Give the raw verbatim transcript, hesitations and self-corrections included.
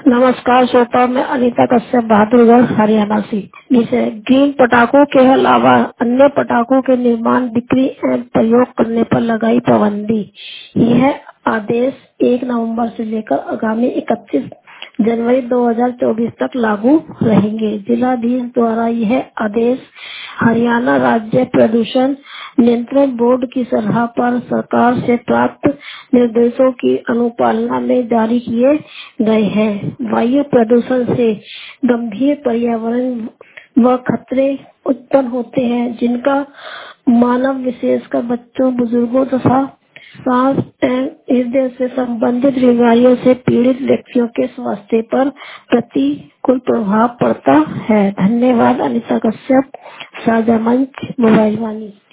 नमस्कार श्रोता, मैं अनीता कश्यप बहादुरगढ़ हरियाणा से। विषय ग्रीन पटाखों के अलावा अन्य पटाखों के निर्माण, बिक्री एवं प्रयोग करने पर लगाई पाबंदी। यह आदेश एक नवंबर से लेकर आगामी इकतीस जनवरी दो हज़ार चौबीस तक लागू रहेंगे। जिलाधीश द्वारा यह आदेश हरियाणा राज्य प्रदूषण नियंत्रण बोर्ड की सलाह पर सरकार से प्राप्त निर्देशों की अनुपालना में जारी किए गए हैं। वायु प्रदूषण से गंभीर पर्यावरण व खतरे उत्पन्न होते हैं, जिनका मानव विशेषकर बच्चों, बुजुर्गों तथा सांस एवं हृदय से संबंधित बीमारियों से पीड़ित व्यक्तियों के स्वास्थ्य पर प्रतिकूल प्रभाव पड़ता है। धन्यवाद। अनीता कश्यप, साझा मंच, मोबाइल वाणी।